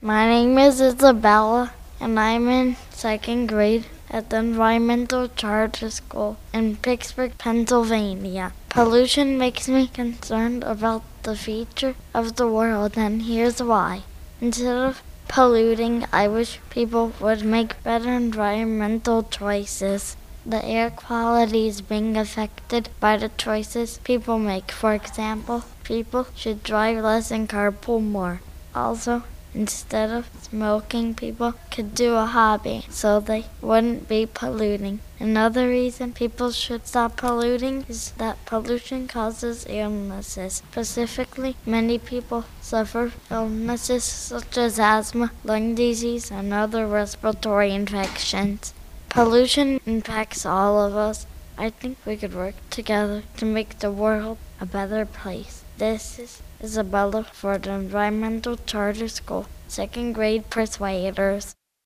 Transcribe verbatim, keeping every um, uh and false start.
My name is Isabella, and I'm in second grade at the Environmental Charter School in Pittsburgh, Pennsylvania. Pollution makes me concerned about the future of the world, and here's why. Instead of polluting, I wish people would make better environmental choices. The air quality is being affected by the choices people make. For example, people should drive less and carpool more. Also, instead of smoking, people could do a hobby so they wouldn't be polluting. Another reason people should stop polluting is that pollution causes illnesses. Specifically, many people suffer illnesses such as asthma, lung disease, and other respiratory infections. Pollution impacts all of us. I think we could work together to make the world a better place. This is Isabella for the Environmental Charter School, second grade Persuaders.